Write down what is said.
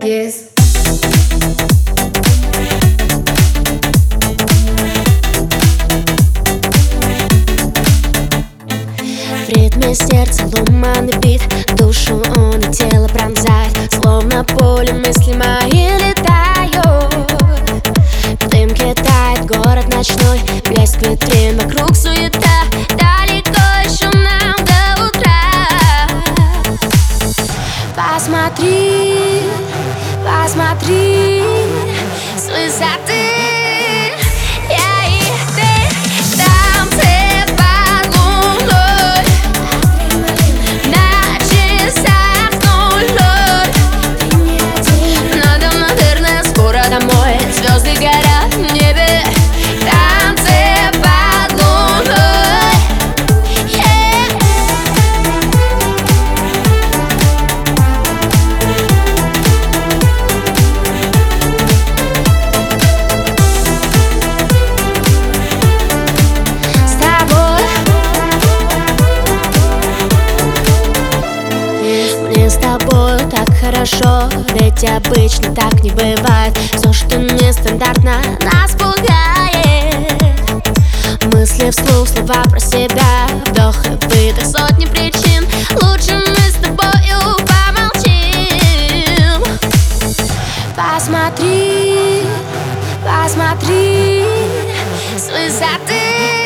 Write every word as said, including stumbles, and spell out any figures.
Yes. В ритме сердца ломаный бит, душу он и тело пронзает, словно поле мысли мои летают. В дымке тает город ночной, блеск витрин, вокруг суета, далеко еще нам до утра. Посмотри, посмотри с высоты. Домой, звезды горят в небе, танцы под луной. Yeah. С тобой мне с тобой так хорошо, ведь обычно так не бывает. Все, что нестандартно, нас пугает. Мысли вслух, слова про себя, вдох и выдох, сотни причин. Лучше мы с тобою помолчим. Посмотри, посмотри с высоты.